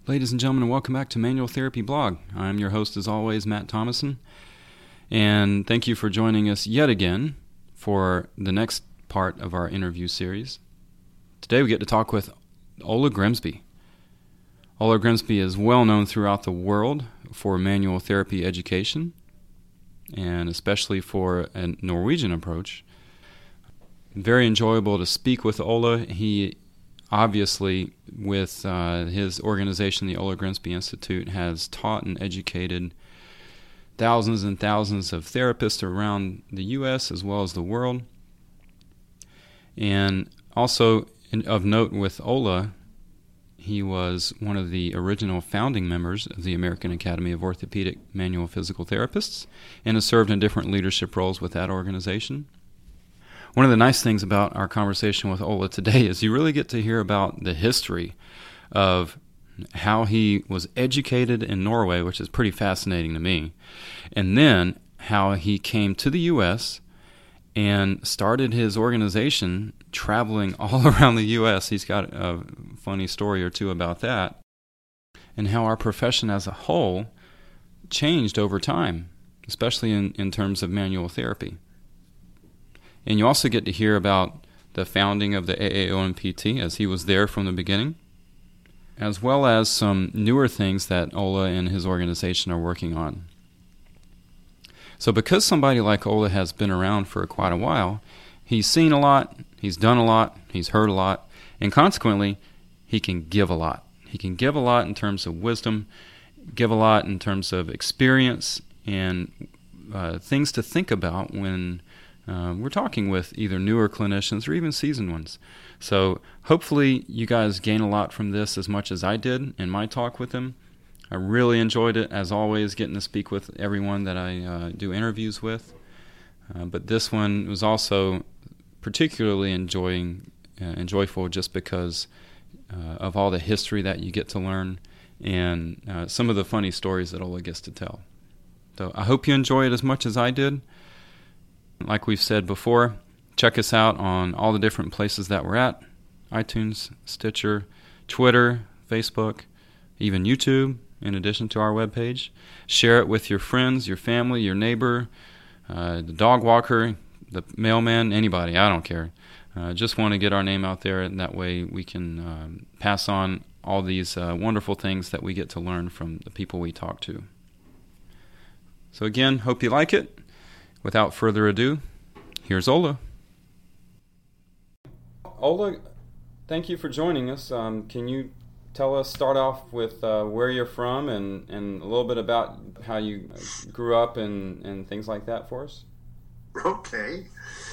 Ladies and gentlemen, welcome back to Manual Therapy Blog. I'm your host, as always, Matt Thomason, and thank you for joining us yet again for the next part of our interview series. Today we get to talk with Ola Grimsby. Ola Grimsby is well known throughout the world for manual therapy education, and especially for a Norwegian approach. Very enjoyable to speak with Ola. He obviously, with his organization, the Ola Grimsby Institute, has taught and educated thousands and thousands of therapists around the U.S. as well as the world. And also, of note with Ola, he was one of the original founding members of the American Academy of Orthopedic Manual Physical Therapists and has served in different leadership roles with that organization. One of the nice things about our conversation with Ola today is you really get to hear about the history of how he was educated in Norway, which is pretty fascinating to me, and then how he came to the U.S. and started his organization traveling all around the U.S. He's got a funny story or two about that, and how our profession as a whole changed over time, especially in terms of manual therapy. And you also get to hear about the founding of the AAOMPT, as he was there from the beginning, as well as some newer things that Ola and his organization are working on. So because somebody like Ola has been around for quite a while, he's seen a lot, he's done a lot, he's heard a lot, and consequently, he can give a lot. He can give a lot in terms of wisdom, give a lot in terms of experience, and things to think about when we're talking with either newer clinicians or even seasoned ones. So hopefully you guys gain a lot from this as much as I did in my talk with him. I really enjoyed it, as always, getting to speak with everyone that I do interviews with. But this one was also particularly enjoyable just because of all the history that you get to learn and some of the funny stories that Ola gets to tell. So I hope you enjoy it as much as I did. Like we've said before, check us out on all the different places that we're at: iTunes, Stitcher, Twitter, Facebook, even YouTube, in addition to our webpage. Share it with your friends, your family, your neighbor, the dog walker, the mailman, anybody, I don't care. Just want to get our name out there, and that way we can pass on all these wonderful things that we get to learn from the people we talk to. So again, hope you like it. Without further ado, here's Ola. Ola, thank you for joining us. Can you start off with where you're from and a little bit about how you grew up and things like that for us? Okay.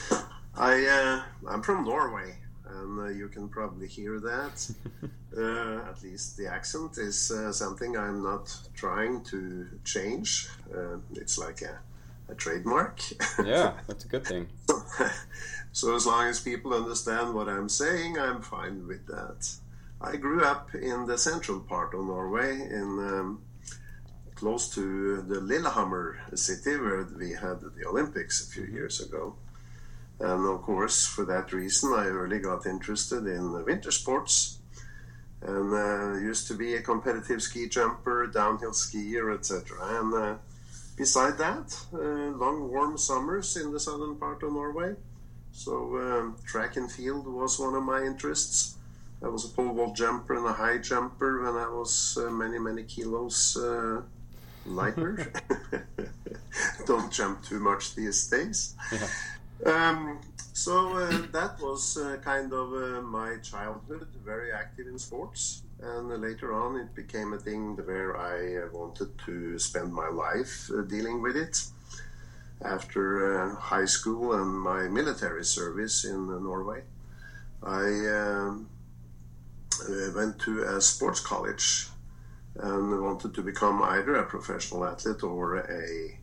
I'm from Norway, and you can probably hear that. At least the accent is something I'm not trying to change. It's like a trademark. Yeah, that's a good thing. So as long as people understand what I'm saying, I'm fine with that. I grew up in the central part of Norway, in close to the Lillehammer city, where we had the Olympics a few years ago. And of course, for that reason, I early got interested in winter sports, and used to be a competitive ski jumper, downhill skier, etc. And beside that, long warm summers in the southern part of Norway. So track and field was one of my interests. I was a pole vault jumper and a high jumper when I was many kilos lighter. Don't jump too much these days. Yeah. So that was kind of my childhood, very active in sports. And later on it became a thing where I wanted to spend my life dealing with it. After high school and my military service in Norway, I went to a sports college and wanted to become either a professional athlete or a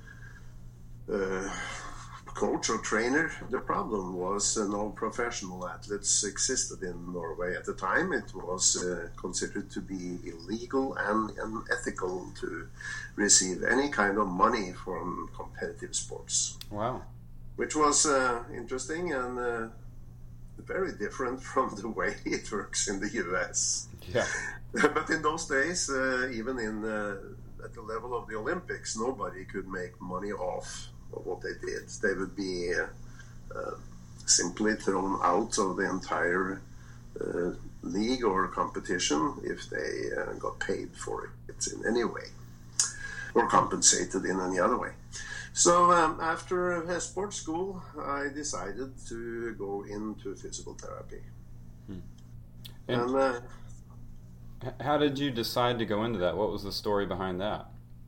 coach or trainer. The problem was no professional athletes existed in Norway at the time. It was considered to be illegal and unethical to receive any kind of money from competitive sports. Wow. Which was interesting and very different from the way it works in the US. Yeah. But in those days, even at the level of the Olympics, nobody could make money off of what they did. They would be simply thrown out of the entire league or competition if they got paid for it in any way or compensated in any other way. So after sports school, I decided to go into physical therapy. And how did you decide to go into that? What was the story behind that?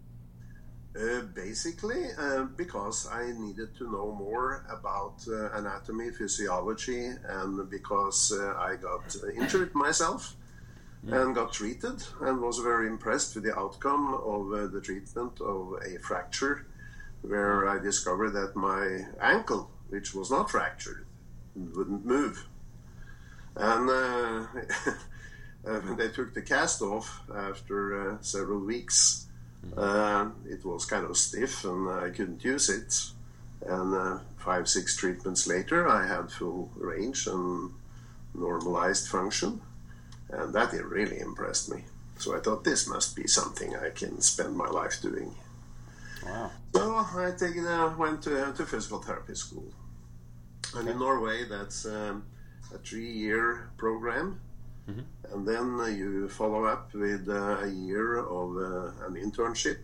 Basically, because I needed to know more about anatomy, physiology, and because I got injured myself and got treated and was very impressed with the outcome of the treatment of a fracture, where I discovered that my ankle, which was not fractured, wouldn't move. And when they took the cast off after several weeks, it was kind of stiff and I couldn't use it. And 5-6 treatments later, I had full range and normalized function. And that really impressed me. So I thought this must be something I can spend my life doing. Wow. So I went to physical therapy school. And in Norway, that's a 3-year program. Mm-hmm. And then you follow up with a year of an internship.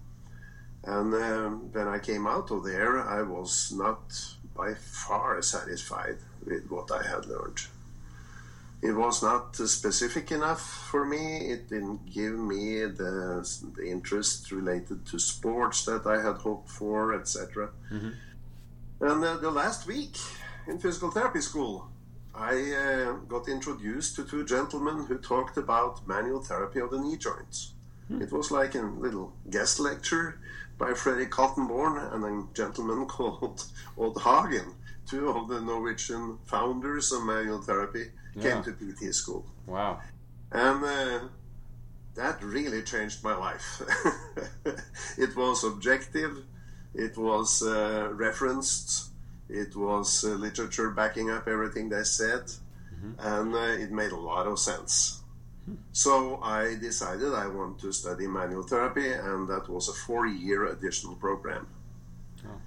And when I came out of there, I was not by far satisfied with what I had learned. It was not specific enough for me. It didn't give me the interest related to sports that I had hoped for, etc. Mm-hmm. And the last week in physical therapy school, I got introduced to 2 gentlemen who talked about manual therapy of the knee joints. It was like a little guest lecture by Freddy Kaltenborn and a gentleman called Odd Hagen. 2 of the Norwegian founders of manual therapy came to PT school. Wow. And that really changed my life. It was objective, it was referenced, it was literature backing up everything they said, and it made a lot of sense. So I decided I want to study manual therapy, and that was a 4-year additional program. Oh.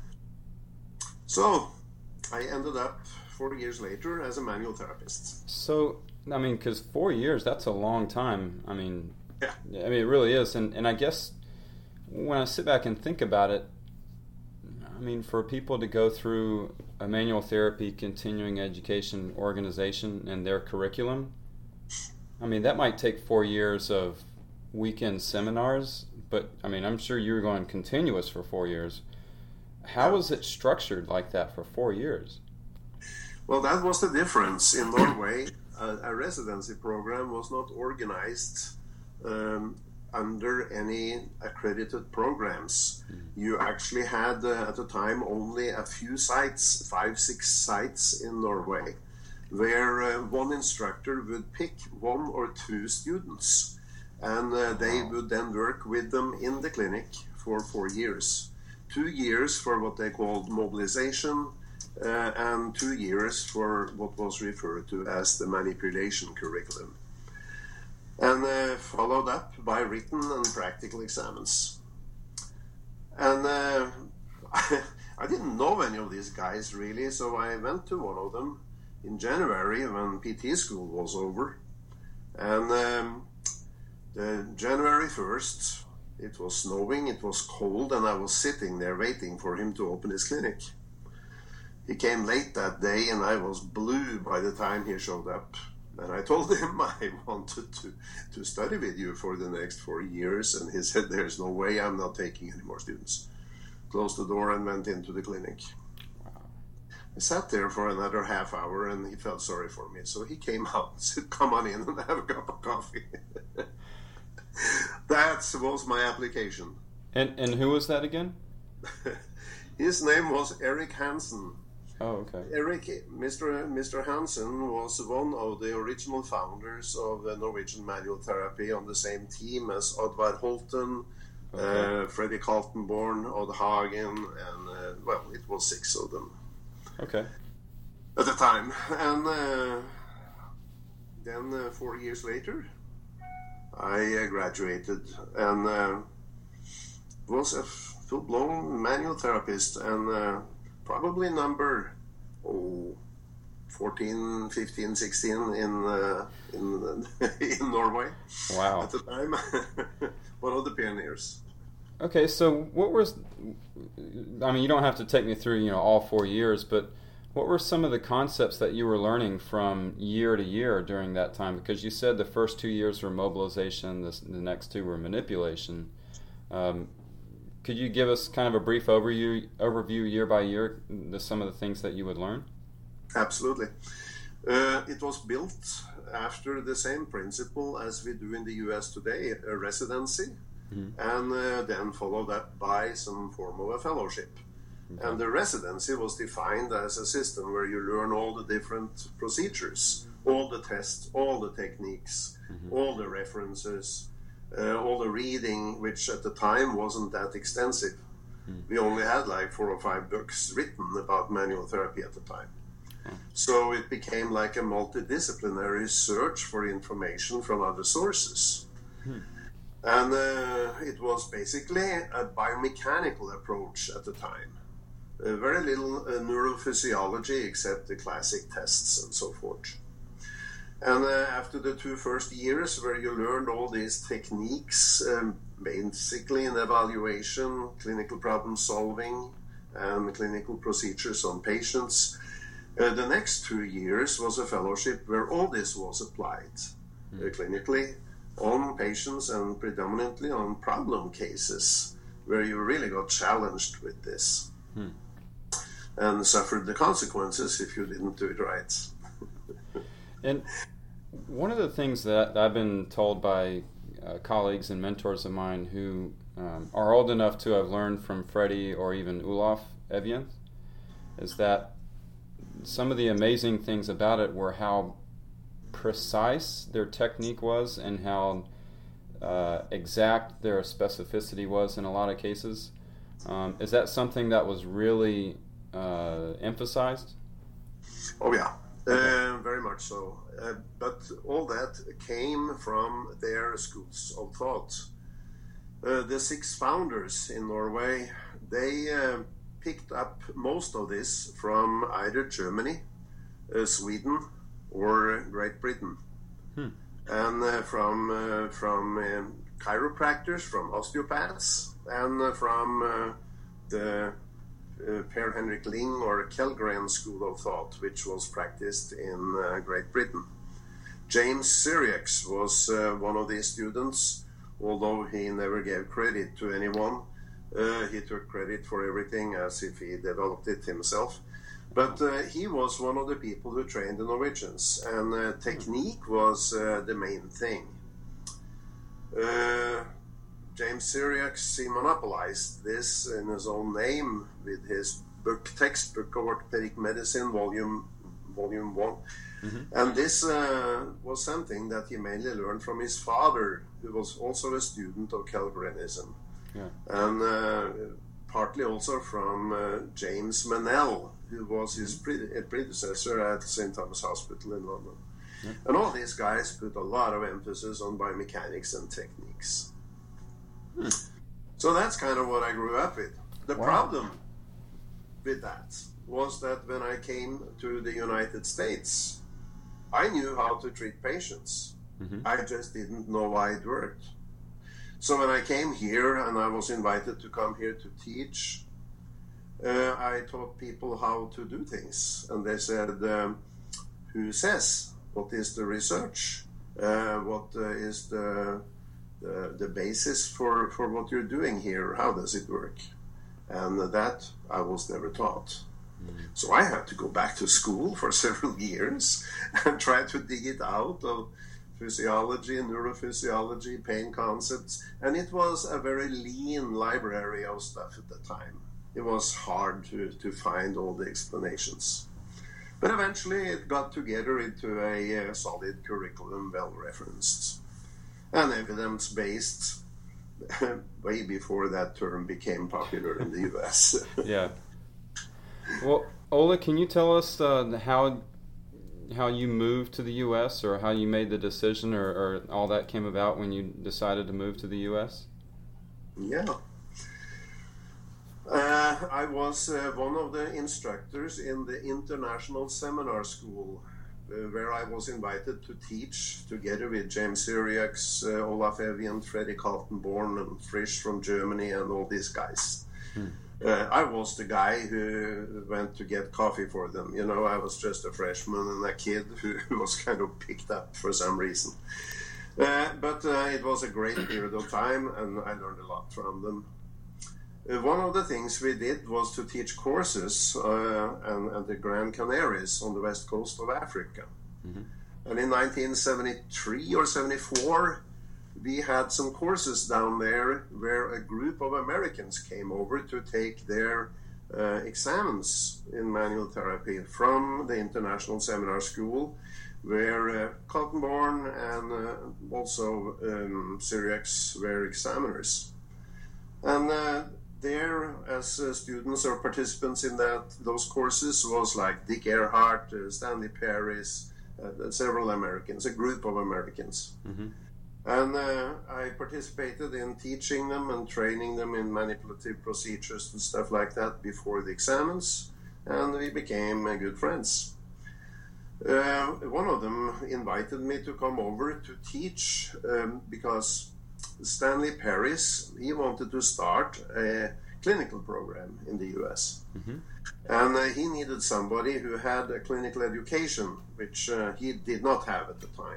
So I ended up 4 years later as a manual therapist. So, I mean, because 4 years, that's a long time. I mean, it really is. And I guess when I sit back and think about it, I mean, for people to go through a manual therapy continuing education organization and their curriculum, I mean, that might take 4 years of weekend seminars, but I mean, I'm sure you were going continuous for 4 years. How was it structured like that for 4 years? Well, that was the difference. In Norway, a residency program was not organized under any accredited programs. You actually had, at the time, only a few sites, 5-6 sites in Norway, where one instructor would pick 1 or 2 students, and they would then work with them in the clinic for 4 years. 2 years for what they called mobilization, and 2 years for what was referred to as the manipulation curriculum, and followed up by written and practical exams. And I didn't know any of these guys really, so I went to one of them in January when PT school was over. And January 1st, it was snowing, it was cold, and I was sitting there waiting for him to open his clinic. He came late that day, and I was blue by the time he showed up. And I told him I wanted to study with you for the next 4 years, and he said, "There's no way, I'm not taking any more students." Closed the door and went into the clinic. I sat there for another half hour, and he felt sorry for me. So he came out and said, "Come on in and have a cup of coffee." That was my application. And who was that again? His name was Erik Hansen. Oh, okay. Mr. Hansen was one of the original founders of the Norwegian manual therapy on the same team as Oddvar Holten, Freddy Kaltenborn, Odd Hagen, and, well, it was 6 of them. Okay. At the time. And then 4 years later, I graduated and was a full-blown manual therapist, and probably number 14, 15, 16 in in Norway. Wow. At the time. One of the pioneers. Okay, so what was, I mean, you don't have to take me through, all 4 years, but what were some of the concepts that you were learning from year to year during that time? Because you said the first 2 years were mobilization, the next 2 were manipulation. Could you give us kind of a brief overview year by year, some of the things that you would learn? Absolutely. It was built after the same principle as we do in the US today, a residency, and then followed up by some form of a fellowship. Okay. And the residency was defined as a system where you learn all the different procedures, all the tests, all the techniques, all the references, all the reading, which at the time wasn't that extensive. We only had like 4 or 5 books written about manual therapy at the time. So it became like a multidisciplinary search for information from other sources. And it was basically a biomechanical approach at the time. Very little neurophysiology except the classic tests and so forth. And after the 2 first years where you learned all these techniques, basically in evaluation, clinical problem solving, and clinical procedures on patients, the next 2 years was a fellowship where all this was applied clinically on patients and predominantly on problem cases where you really got challenged with this and suffered the consequences if you didn't do it right. And one of the things that I've been told by colleagues and mentors of mine who are old enough to have learned from Freddie or even Olaf Evjen is that some of the amazing things about it were how precise their technique was and how exact their specificity was in a lot of cases. Is that something that was really emphasized? Oh yeah, very much so. But all that came from their schools of thought. The 6 founders in Norway, they picked up most of this from either Germany, Sweden, or Great Britain, and from chiropractors, from osteopaths, and from the Per Henrik Ling or Kellgren school of thought, which was practiced in Great Britain. James Syriax was one of these students, although he never gave credit to anyone. He took credit for everything as if he developed it himself. But he was one of the people who trained the Norwegians, and technique was the main thing. James Syriax, he monopolized this in his own name with his textbook of orthopedic medicine, volume 1. And this was something that he mainly learned from his father, who was also a student of Kellgrenism. Yeah. And partly also from James Manel, who was his predecessor at St. Thomas Hospital in London. Yeah. And all these guys put a lot of emphasis on biomechanics and techniques. So that's kind of what I grew up with. The problem with that was that when I came to the United States, I knew how to treat patients. I just didn't know why it worked. So when I came here and I was invited to come here to teach, I taught people how to do things. And they said, who says? What is the research? What is the basis for what you're doing here? How does it work? And that I was never taught. So I had to go back to school for several years and try to dig it out of physiology, neurophysiology, pain concepts. And it was a very lean library of stuff at the time. It was hard to find all the explanations. But eventually it got together into a solid curriculum, well-referenced and evidence-based, way before that term became popular in the US. Yeah. Well, Ola, can you tell us how how you moved to the U.S. or how you made the decision or all that came about when you decided to move to the U.S.? Yeah. I was one of the instructors in the International Seminar School, where I was invited to teach together with James Syriacs, Olaf Evian, Fredrik Kaltenborn, and Frisch from Germany, and all these guys. I was the guy who went to get coffee for them. You know, I was just a freshman and a kid who was kind of picked up for some reason. But it was a great period of time, and I learned a lot from them. One of the things we did was to teach courses and the Grand Canaries on the west coast of Africa. And in 1973 or 74, we had some courses down there where a group of Americans came over to take their examens in manual therapy from the International Seminar School, where Kaltenborn and also Syriacs were examiners. And there, as students or participants in those courses, was like Dick Earhart, Stanley Paris, several Americans, a group of Americans. And I participated in teaching them and training them in manipulative procedures and stuff like that before the examens, and we became good friends. One of them invited me to come over to teach because Stanley Paris, he wanted to start a clinical program in the US. And he needed somebody who had a clinical education, which he did not have at the time.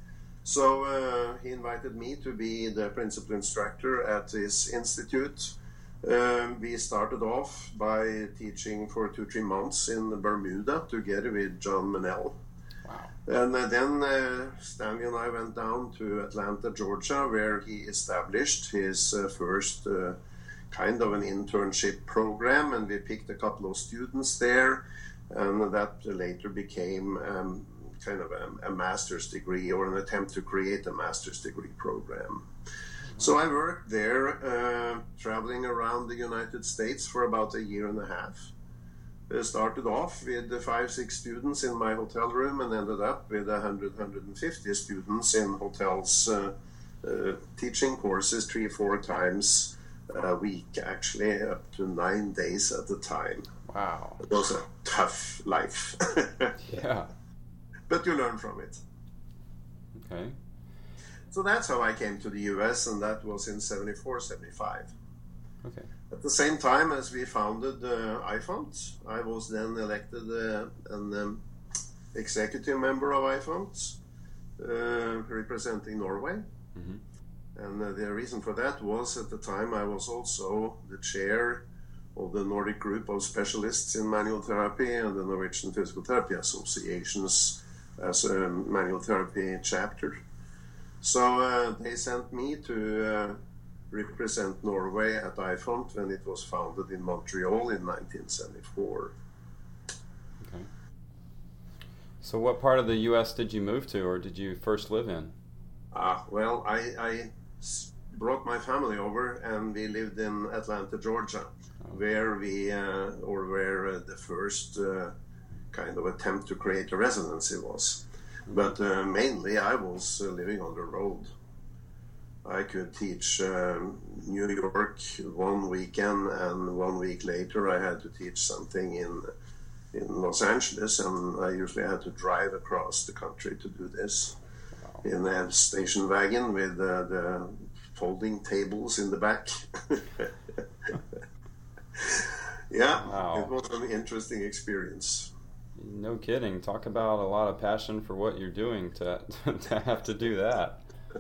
So he invited me to be the principal instructor at his institute. We started off by teaching for 2-3 months in Bermuda together with John Mennell. Wow. And then Stanley and I went down to Atlanta, Georgia, where he established his first kind of an internship program, and we picked a couple of students there, and that later became kind of a master's degree, or an attempt to create a master's degree program. So I worked there, traveling around the United States for about 1.5 years. Started off with 5-6 students in my hotel room and ended up with 100-150 students in hotels, teaching courses 3-4 times a week, actually up to 9 days at a time. Wow. It was a tough life. Yeah. But you learn from it. Okay. So that's how I came to the US, and that was in 74, 75. Okay. At the same time as we founded iFont, I was then elected an executive member of iFont, representing Norway. And the reason for that was, at the time, I was also the chair of the Nordic Group of Specialists in Manual Therapy and the Norwegian Physical Therapy Association's as a manual therapy chapter. So they sent me to represent Norway at iFont when it was founded in Montreal in 1974. Okay. So what part of the U.S. did you move to, or did you first live in? Well, I brought my family over, and we lived in Atlanta, Georgia, where where the first kind of attempt to create a residency was. But mainly I was living on the road. I could teach New York one weekend, and 1 week later I had to teach something in Los Angeles, and I usually had to drive across the country to do this. Wow. In a station wagon with the folding tables in the back. Yeah, wow. It was an interesting experience. No kidding. Talk about a lot of passion for what you're doing to have to do that.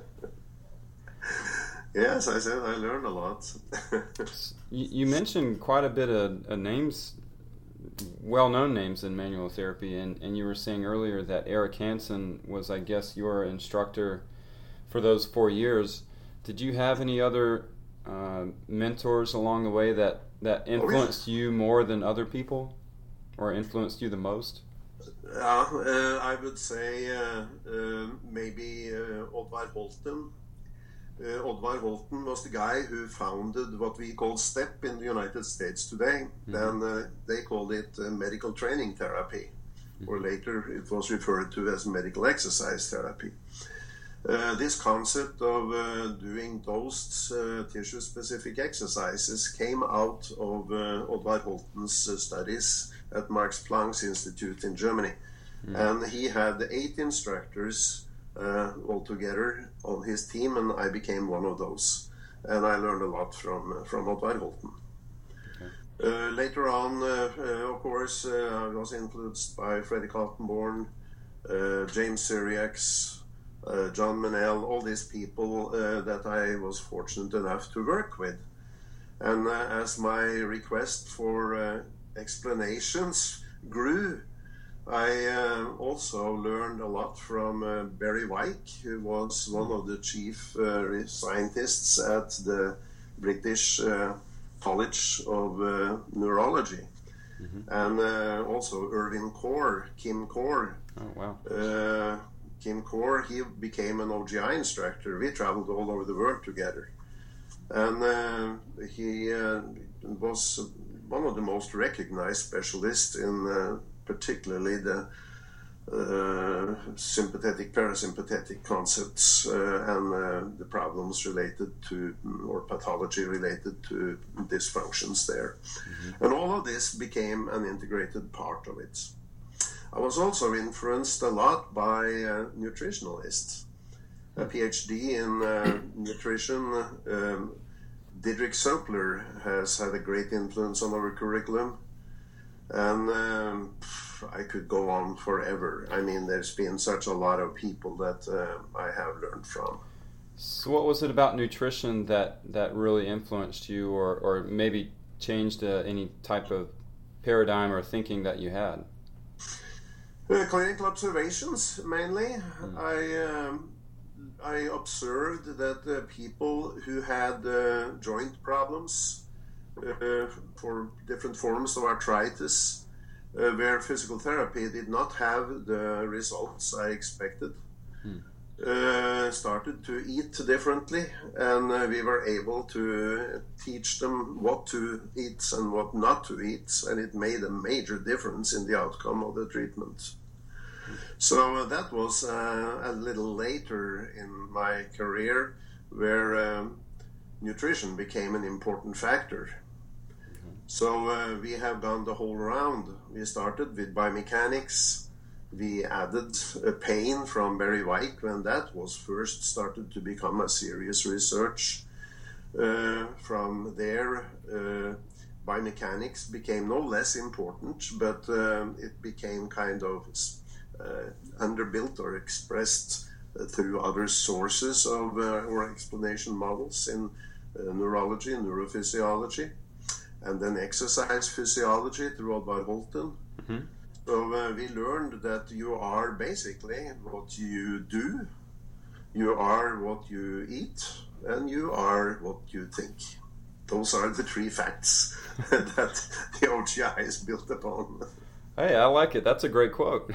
Yes, I said I learned a lot. You mentioned quite a bit of names, well-known names in manual therapy, and you were saying earlier that Eric Hansen was, I guess, your instructor for those 4 years. Did you have any other mentors along the way that influenced you more than other people, or influenced you the most? I would say maybe Oddvar Holten. Oddvar Holten was the guy who founded what we call STEP in the United States today. Then they called it medical training therapy. or later it was referred to as medical exercise therapy. This concept of doing dosed tissue-specific exercises came out of Oddvar Holten's studies at Max Planck's Institute in Germany. And he had 8 instructors altogether on his team, and I became one of those. And I learned a lot from Oddvar Holten. Later on, of course, I was influenced by Freddy Kaltenborn, James Syriacs, John Menel, all these people that I was fortunate enough to work with. And as my request for explanations grew, I also learned a lot from Barry Weick, who was one of the chief scientists at the British College of Neurology. And also Irvin Kaur, Kim Kaur. Oh, wow. Kim Kaur, he became an OGI instructor. We traveled all over the world together. And he was one of the most recognized specialists in particularly the sympathetic, parasympathetic concepts and the problems related to, or pathology related to dysfunctions there. And all of this became an integrated part of it. I was also influenced a lot by nutritionalists. A PhD in nutrition, Didrik Sopler has had a great influence on our curriculum. And I could go on forever. I mean, there's been such a lot of people that I have learned from. So what was it about nutrition that really influenced you, or maybe changed any type of paradigm or thinking that you had? Clinical observations, mainly. I observed that people who had joint problems for different forms of arthritis, where physical therapy did not have the results I expected, started to eat differently, and we were able to teach them what to eat and what not to eat, and it made a major difference in the outcome of the treatment. So that was a little later in my career, where nutrition became an important factor. So we have gone the whole round. We started with biomechanics. We added pain from Barry Weick when that was first started to become a serious research. From there, biomechanics became no less important, but it became kind of underbuilt or expressed through other sources of or explanation models in neurology and neurophysiology, and then exercise physiology through Oddvar Holten. So we learned that you are basically what you do, you are what you eat, and you are what you think. Those are the 3 facts that the OGI is built upon. Hey, I like it. That's a great quote.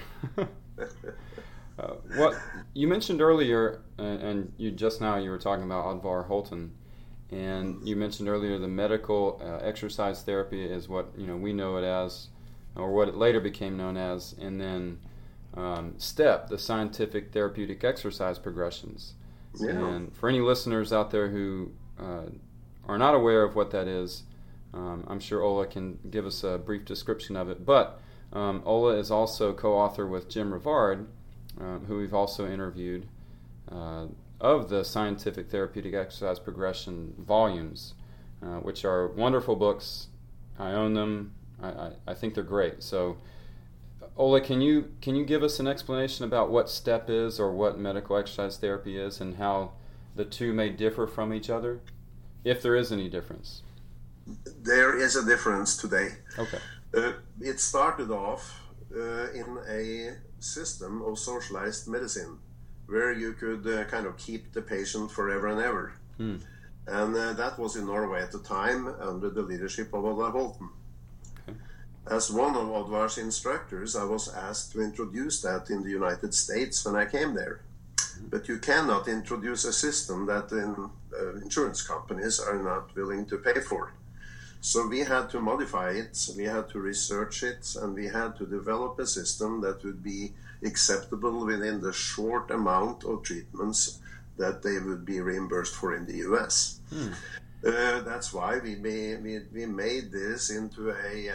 What you mentioned earlier, and you were talking about Oddvar Holten, and you mentioned earlier the medical exercise therapy is what we know it as, or what it later became known as, and then STEP, the scientific therapeutic exercise progressions. Yeah. And for any listeners out there who are not aware of what that is, I'm sure Ola can give us a brief description of it. But Ola is also co-author with Jim Rivard, who we've also interviewed, of the Scientific Therapeutic Exercise Progression volumes, which are wonderful books. I own them. I think they're great. So, Ola, can you give us an explanation about what STEP is, or what medical exercise therapy is, and how the two may differ from each other, if there is any difference? There is a difference today. Okay. It started off in a system of socialized medicine, where you could kind of keep the patient forever and ever. And that was in Norway at the time under the leadership of Oddvar Holten. Okay. As one of Oddvar's instructors, I was asked to introduce that in the United States when I came there. But you cannot introduce a system that insurance companies are not willing to pay for. So we had to modify it, we had to research it, and we had to develop a system that would be acceptable within the short amount of treatments that they would be reimbursed for in the US. That's why we made this into a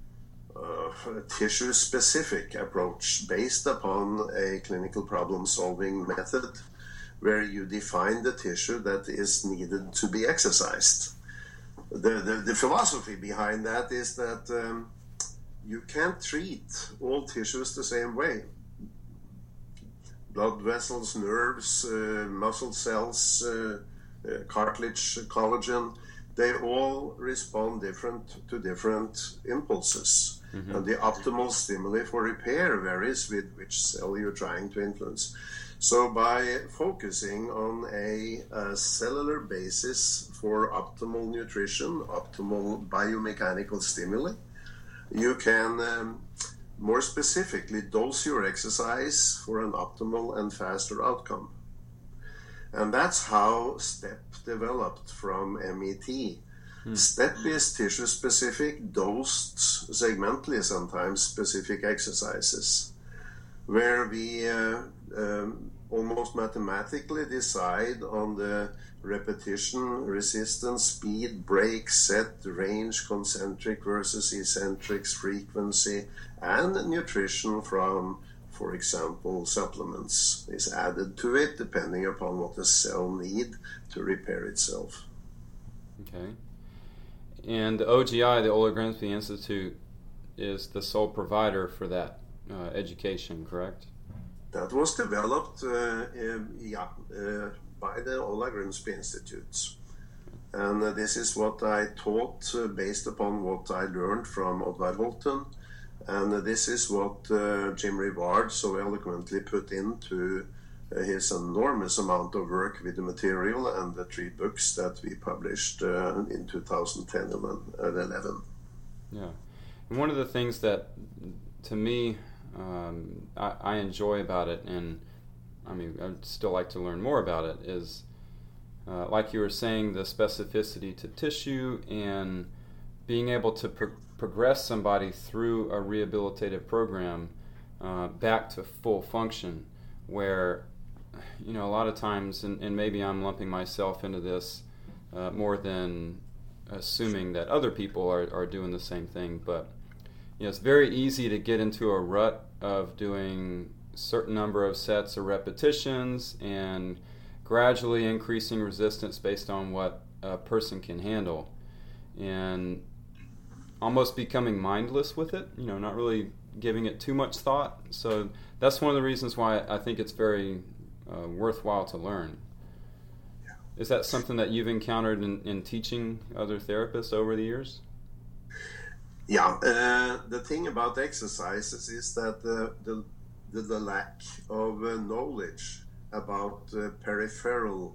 tissue-specific approach based upon a clinical problem-solving method where you define the tissue that is needed to be exercised. The philosophy behind that is that you can't treat all tissues the same way. Blood vessels, nerves, muscle cells, cartilage, collagen, they all respond to different impulses. Mm-hmm. And the optimal stimuli for repair varies with which cell you're trying to influence. So by focusing on a cellular basis for optimal nutrition, optimal biomechanical stimuli, you can more specifically dose your exercise for an optimal and faster outcome. And that's how STEP developed from MET. STEP is tissue-specific, dosed segmentally sometimes specific exercises, where we almost mathematically decide on the repetition, resistance, speed, break, set, range, concentric versus eccentrics, frequency, and nutrition from, for example, supplements is added to it depending upon what the cell need to repair itself. Okay. And the OGI, the Ola Grimsby Institute, is the sole provider for that education, correct? That was developed by the Ola Grimsby Institute. And this is what I taught based upon what I learned from Oddvar Holten. And this is what Jim Rivard so eloquently put into his enormous amount of work with the material and the 3 books that we published in 2010 and 2011. Yeah. And one of the things that, to me, I enjoy about it, and I mean, I'd still like to learn more about it, is like you were saying, the specificity to tissue and being able to progress somebody through a rehabilitative program back to full function, where, you know, a lot of times, and maybe I'm lumping myself into this more than assuming that other people are doing the same thing, but you know, it's very easy to get into a rut of doing a certain number of sets or repetitions and gradually increasing resistance based on what a person can handle, and almost becoming mindless with it, you know, not really giving it too much thought. So that's one of the reasons why I think it's very worthwhile to learn. Is that something that you've encountered in teaching other therapists over the years? Yeah, the thing about exercises is that the lack of knowledge about peripheral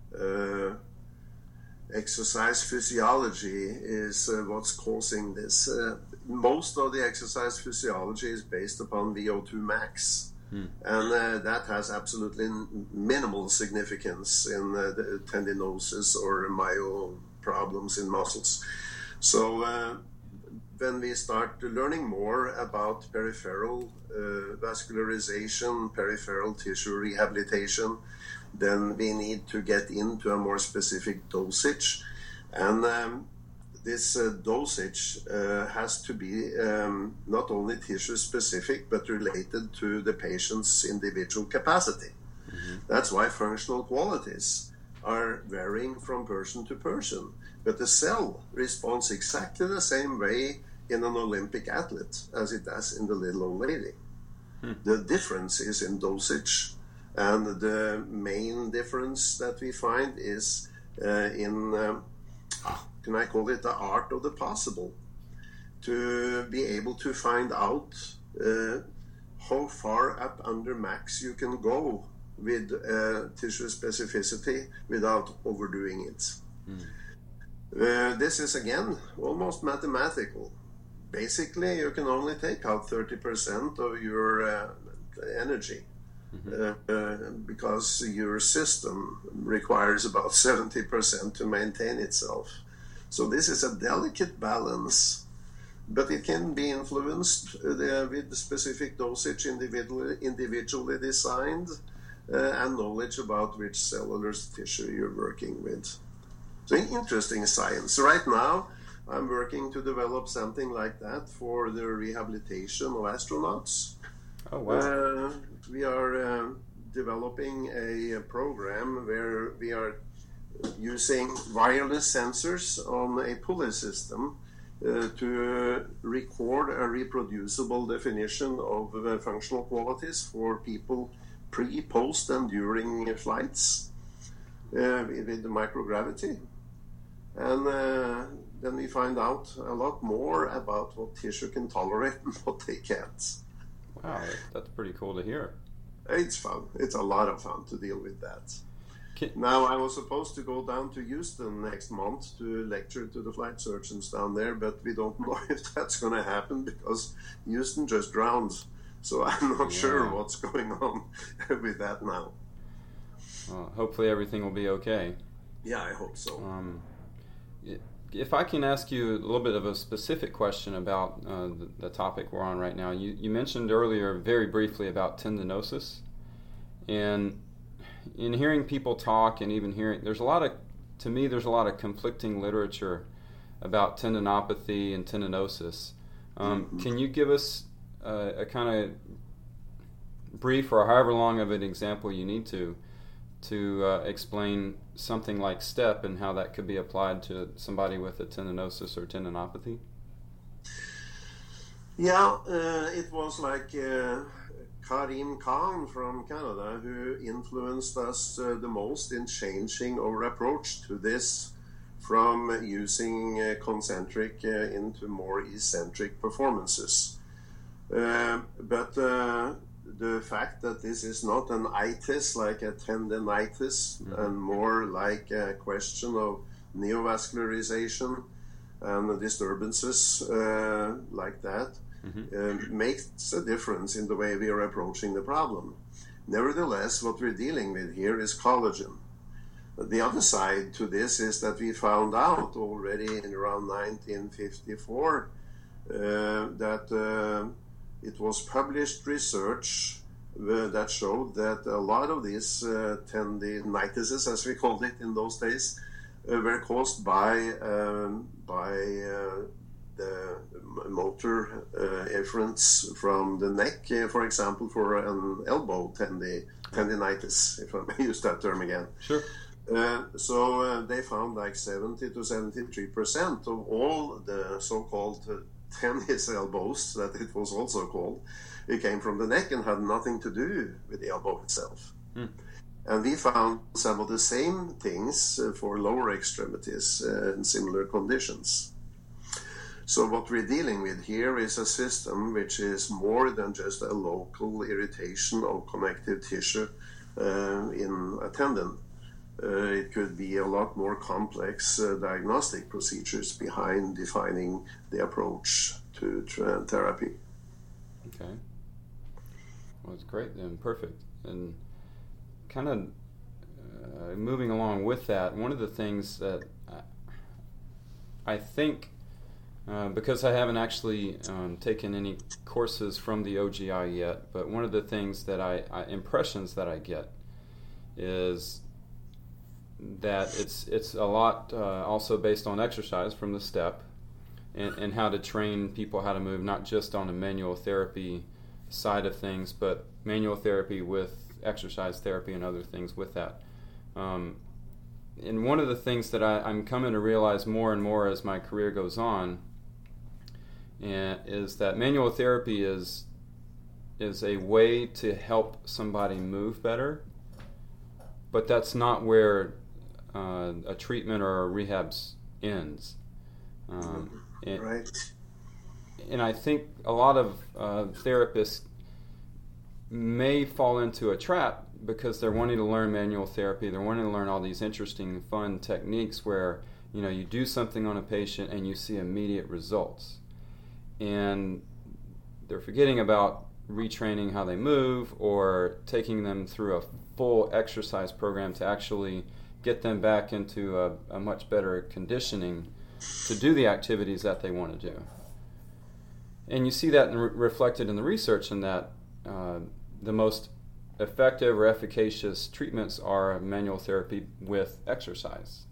exercise physiology is what's causing this. Most of the exercise physiology is based upon VO2 max. And that has absolutely minimal significance in the tendinosis or myo problems in muscles. So when we start learning more about peripheral vascularization, peripheral tissue rehabilitation, then we need to get into a more specific dosage. And this dosage has to be not only tissue specific, but related to the patient's individual capacity. Mm-hmm. That's why functional qualities are varying from person to person. But the cell responds exactly the same way in an Olympic athlete as it does in the little old lady. The difference is in dosage, and the main difference that we find is in can I call it the art of the possible, to be able to find out how far up under max you can go with tissue specificity without overdoing it. This is again almost mathematical. Basically, you can only take out 30% of your energy. Because your system requires about 70% to maintain itself. So this is a delicate balance, but it can be influenced with specific dosage individually designed and knowledge about which cellular tissue you're working with. So interesting science. Right now, I'm working to develop something like that for the rehabilitation of astronauts. Oh, wow. We are developing a program where we are using wireless sensors on a pulley system to record a reproducible definition of functional qualities for people pre, post, and during flights with the microgravity. And then we find out a lot more about what tissue can tolerate and what they can't. Wow, that's pretty cool to hear. It's fun. It's a lot of fun to deal with that. Now, I was supposed to go down to Houston next month to lecture to the flight surgeons down there, but we don't know if that's going to happen because Houston just drowned. So I'm not sure what's going on with that now. Well, hopefully everything will be okay. Yeah, I hope so. If I can ask you a little bit of a specific question about the topic we're on right now. You mentioned earlier very briefly about tendinosis. And in hearing people talk and even hearing, there's a lot of conflicting literature about tendinopathy and tendinosis. Can you give us a kind of brief or however long of an example you need to explain something like STEP and how that could be applied to somebody with a tendinosis or tendinopathy? Yeah, it was like Karim Khan from Canada who influenced us the most in changing our approach to this from using concentric into more eccentric performances. But the fact that this is not an itis like a tendinitis and more like a question of neovascularization and disturbances like that makes a difference in the way we are approaching the problem. Nevertheless, what we're dealing with here is collagen. The other side to this is that we found out already in around 1954 that it was published research that showed that a lot of these tendinitises, as we called it in those days, were caused by the motor efferents from the neck, for example, for an elbow tendinitis, if I may use that term again. Sure. So they found like 70 to 73% of all the so-called tennis elbows, that it was also called, it came from the neck and had nothing to do with the elbow itself. And we found some of the same things for lower extremities in similar conditions. So what we're dealing with here is a system which is more than just a local irritation of connective tissue in a tendon. It could be a lot more complex diagnostic procedures behind defining the approach to therapy. Okay. Well, it's great then. Perfect. And kind of moving along with that, one of the things that I think, because I haven't actually taken any courses from the OGI yet, but one of the things that impressions that I get is that it's a lot also based on exercise from the STEP and how to train people how to move, not just on a manual therapy side of things, but manual therapy with exercise therapy and other things with that. And one of the things that I'm coming to realize more and more as my career goes on is that manual therapy is a way to help somebody move better, but that's not where a treatment or a rehab ends. Right. And I think a lot of therapists may fall into a trap because they're wanting to learn manual therapy. They're wanting to learn all these interesting, fun techniques where you do something on a patient and you see immediate results, and they're forgetting about retraining how they move or taking them through a full exercise program to actually get them back into a much better conditioning to do the activities that they want to do. And you see that reflected in the research in that the most effective or efficacious treatments are manual therapy with exercise.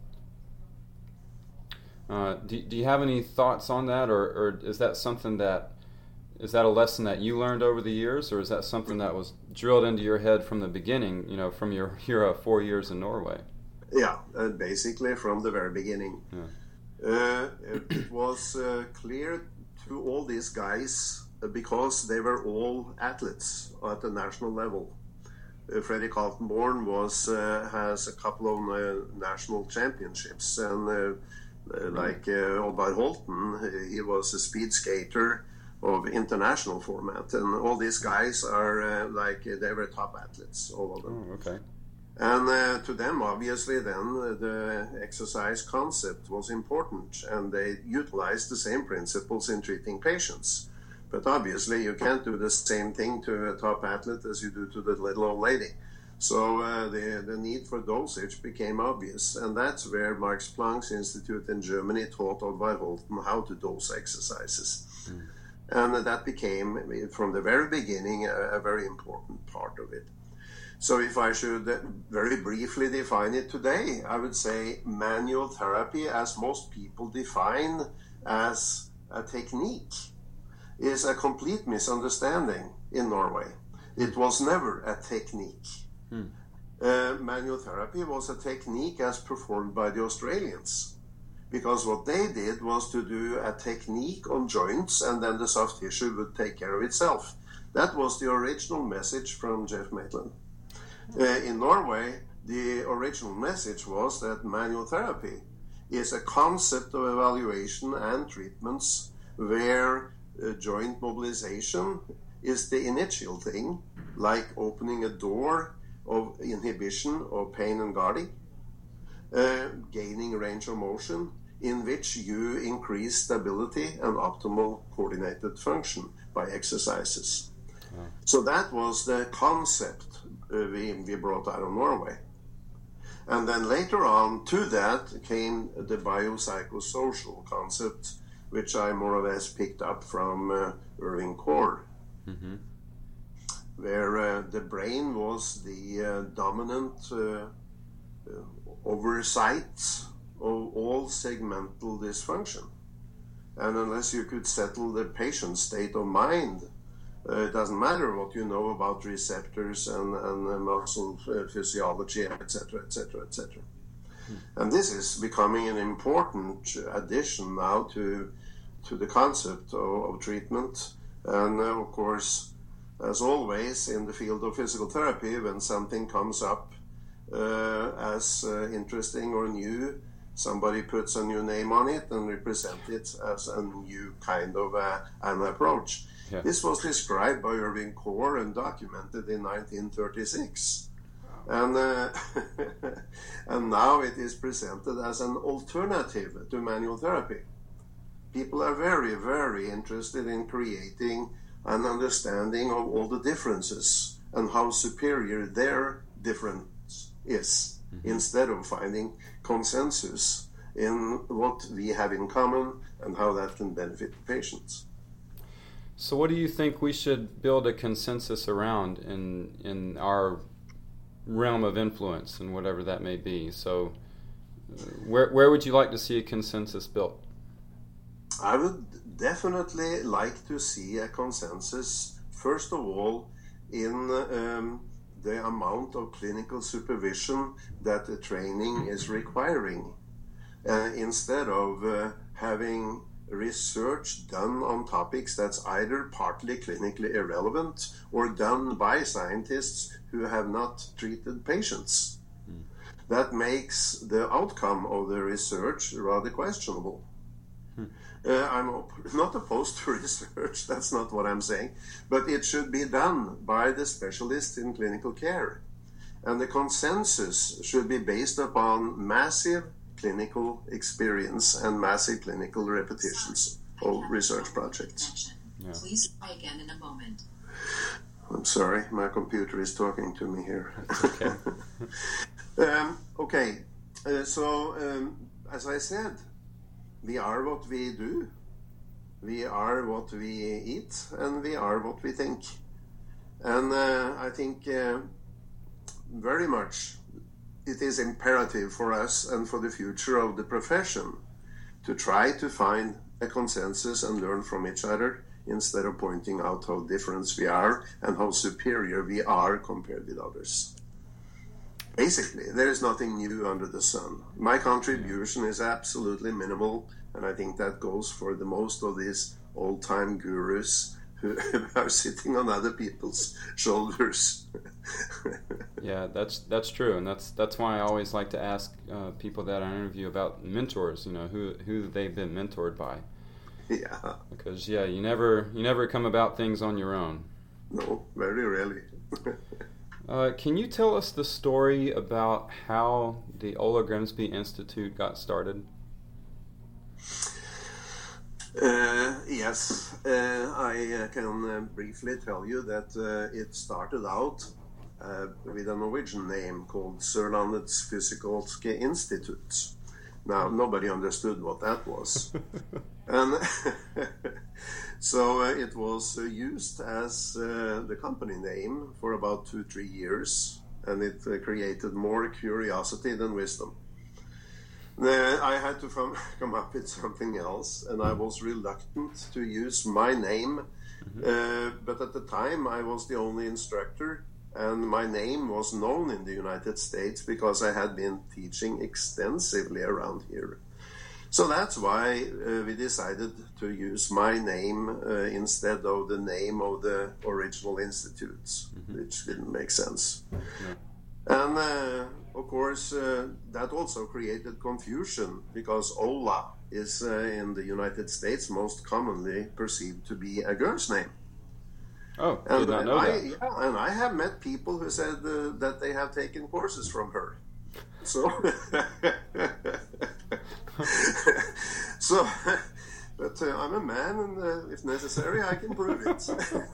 Do you have any thoughts on that, or is that something is that a lesson that you learned over the years, or is that something that was drilled into your head from the beginning, from your 4 years in Norway? Yeah, basically from the very beginning. Yeah. It was clear to all these guys because they were all athletes at the national level. Fredrik Altenborn has a couple of national championships, and like Oddvar Holten, he was a speed skater of international format, and all these guys are they were top athletes, all of them. Oh, okay. And to them, obviously, then the exercise concept was important, and they utilized the same principles in treating patients. But obviously, you can't do the same thing to a top athlete as you do to the little old lady. So the need for dosage became obvious, and that's where Max Planck's Institute in Germany taught Oddvar Holten how to dose exercises. And that became, from the very beginning, a very important part of it. So if I should very briefly define it today, I would say manual therapy, as most people define as a technique, is a complete misunderstanding in Norway. It was never a technique. Manual therapy was a technique as performed by the Australians, because what they did was to do a technique on joints, and then the soft tissue would take care of itself. That was the original message from Jeff Maitland. In Norway, the original message was that manual therapy is a concept of evaluation and treatments where joint mobilization is the initial thing, like opening a door of inhibition of pain and guarding, gaining range of motion, in which you increase stability and optimal coordinated function by exercises. Wow. So that was the concept we brought out of Norway. And then later on to that came the biopsychosocial concept, which I more or less picked up from Irving Kaur, where the brain was the dominant oversight of all segmental dysfunction. And unless you could settle the patient's state of mind, it doesn't matter what you know about receptors and muscle physiology, etc., etc., etc. And this is becoming an important addition now to the concept of treatment. And of course, as always in the field of physical therapy, when something comes up as interesting or new, somebody puts a new name on it and represents it as a new kind of an approach. Yeah. This was described by Irving Kaur and documented in 1936. And and now it is presented as an alternative to manual therapy. People are very, very interested in creating an understanding of all the differences and how superior their difference is, instead of finding consensus in what we have in common and how that can benefit the patients. So what do you think we should build a consensus around in our realm of influence, and whatever that may be? So where would you like to see a consensus built? I would definitely like to see a consensus, first of all, in the amount of clinical supervision that the training is requiring, instead of having research done on topics that's either partly clinically irrelevant or done by scientists who have not treated patients. That makes the outcome of the research rather questionable. I'm not opposed to research, that's not what I'm saying, but it should be done by the specialists in clinical care. And the consensus should be based upon massive clinical experience and massive clinical repetitions of research projects. Yeah. Please try again in a moment. I'm sorry, my computer is talking to me here. Okay. So as I said, we are what we do, we are what we eat, and we are what we think. And I think very much it is imperative for us and for the future of the profession to try to find a consensus and learn from each other, instead of pointing out how different we are and how superior we are compared with others. Basically, there is nothing new under the sun. My contribution is absolutely minimal, and I think that goes for the most of these old-time gurus who are sitting on other people's shoulders. Yeah, that's true, and that's why I always like to ask people that I interview about mentors. You know, who they've been mentored by. Yeah. Because you never come about things on your own. No, very rarely. Can you tell us the story about how the Ola Grimsby Institute got started? Yes, I can briefly tell you that it started out with a Norwegian name called Sørlandets Fysikalske Institutt. Now, nobody understood what that was. And so it was used as the company name for about 2-3 years, and it created more curiosity than wisdom. I had to come up with something else, and I was reluctant to use my name, but at the time I was the only instructor, and my name was known in the United States because I had been teaching extensively around here. So that's why we decided to use my name instead of the name of the original institutes, which didn't make sense. And of course, that also created confusion, because Ola is in the United States most commonly perceived to be a girl's name. Oh, I did not know that. Yeah, and I have met people who said that they have taken courses from her. So, but I'm a man, and if necessary, I can prove it.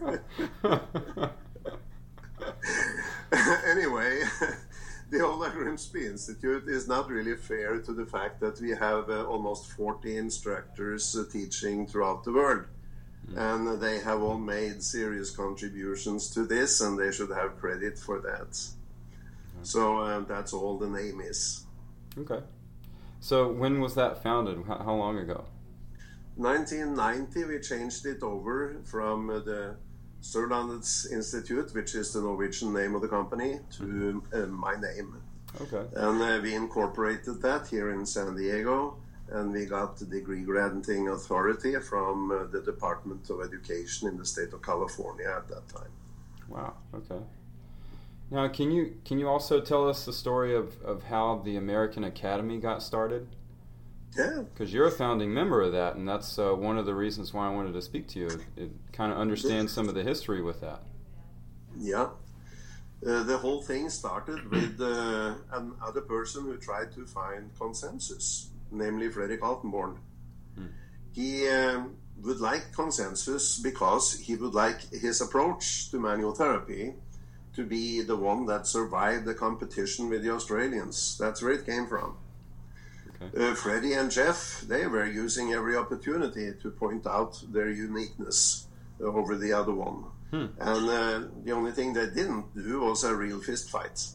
Anyway, the Ola Grimsby Institute is not really fair to the fact that we have almost 40 instructors teaching throughout the world. And they have all made serious contributions to this, and they should have credit for that. So that's all the name is. Okay. So when was that founded? How long ago? 1990, we changed it over from the Sørlandets Institute, which is the Norwegian name of the company, to my name. Okay. And we incorporated that here in San Diego, and we got the degree granting authority from the Department of Education in the state of California at that time. Wow. Okay. Now, can you also tell us the story of how the American Academy got started? Yeah. Because you're a founding member of that, and that's one of the reasons why I wanted to speak to you. It kind of understands some of the history with that. Yeah. The whole thing started with another person who tried to find consensus, namely Fredrik Altenborn. He would like consensus because he would like his approach to manual therapy to be the one that survived the competition with the Australians. That's where it came from. Okay. Freddie and Jeff, they were using every opportunity to point out their uniqueness over the other one. And the only thing they didn't do was a real fist fight.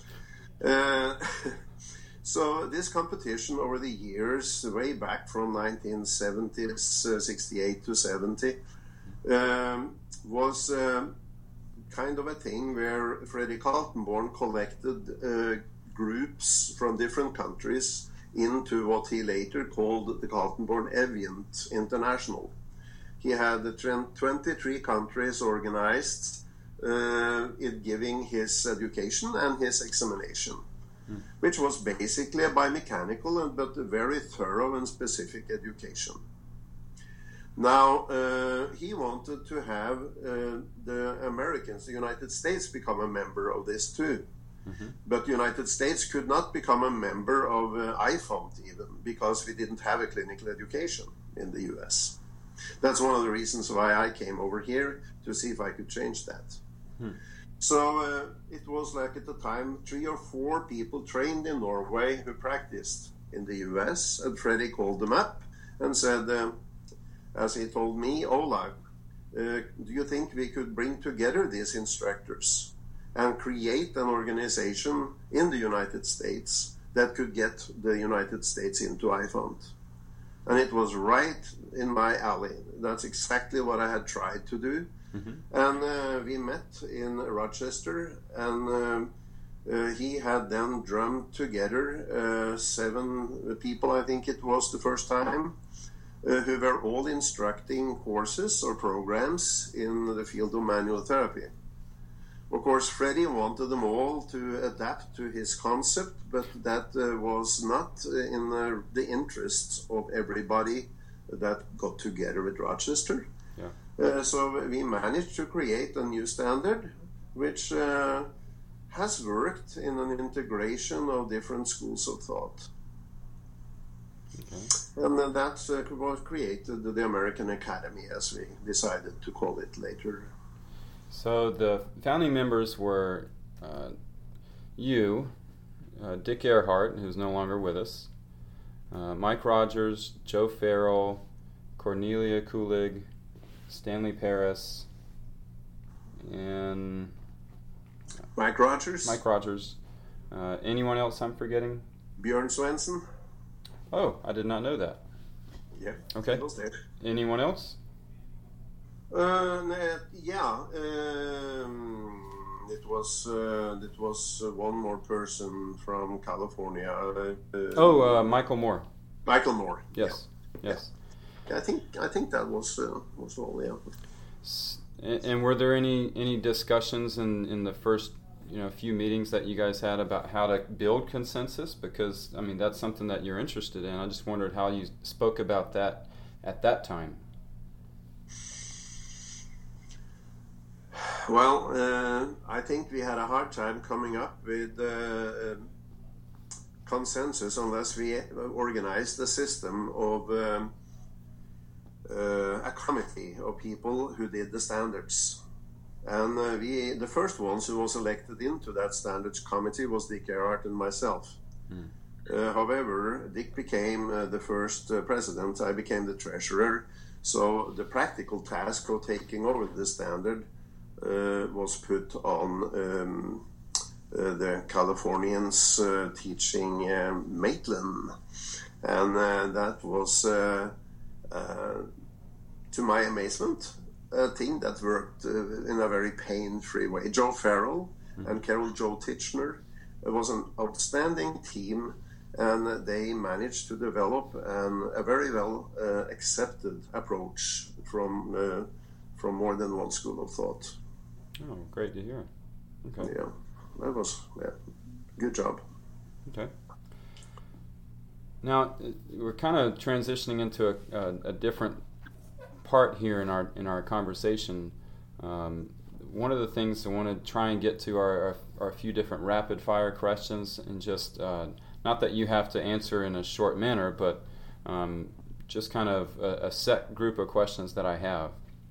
So this competition over the years, way back from 1970s, 68 to 70, was kind of a thing where Fredrik Altenborn collected groups from different countries into what he later called the Altenborn Event International. He had 23 countries organized in giving his education and his examination, which was basically a biomechanical but a very thorough and specific education. Now, he wanted to have the Americans, the United States, become a member of this too. But the United States could not become a member of IFOMT even, because we didn't have a clinical education in the US. That's one of the reasons why I came over here, to see if I could change that. So it was like at the time 3 or 4 people trained in Norway who practiced in the US, and Freddie called them up and said, as he told me, Ola, do you think we could bring together these instructors and create an organization in the United States that could get the United States into iFund? And it was right in my alley. That's exactly what I had tried to do. Mm-hmm. And we met in Rochester, and he had then drummed together 7 people, I think it was the first time, who were all instructing courses or programs in the field of manual therapy. Of course, Freddie wanted them all to adapt to his concept, but that was not in the interests of everybody that got together at Rochester. Yeah. So we managed to create a new standard, which has worked in an integration of different schools of thought. Okay. And then that was created the American Academy, as we decided to call it later. So the founding members were you, Dick Earhart, who's no longer with us, Mike Rogers, Joe Farrell, Cornelia Kulig, Stanley Paris, and Mike Rogers. Anyone else I'm forgetting? Björn Svensson. Oh, I did not know that. Yeah. Okay. Anyone else? Yeah. It was one more person from California. Michael Moore. Michael Moore. Yes. Yeah. Yes. Yeah, I think that was all. Yeah. And were there any discussions in the first few meetings that you guys had about how to build consensus? Because I mean that's something that you're interested in. I just wondered how you spoke about that at that time. Well, I think we had a hard time coming up with consensus unless we organized a system of a committee of people who did the standards. And the first ones who was elected into that standards committee was Dick Earhart and myself. However, Dick became the first president. I became the treasurer. So the practical task of taking over the standard was put on the Californians teaching Maitland. And that was, to my amazement, a thing that worked in a very pain-free way. Joe Farrell and Carol Jo Titchener was an outstanding team, and they managed to develop a very well accepted approach from more than one school of thought. Oh, great to hear. Okay. Yeah, that was good job. Okay. Now we're kind of transitioning into a different part here in our conversation. One of the things I want to try and get to are a few different rapid fire questions, and just not that you have to answer in a short manner, but just kind of a set group of questions that I have.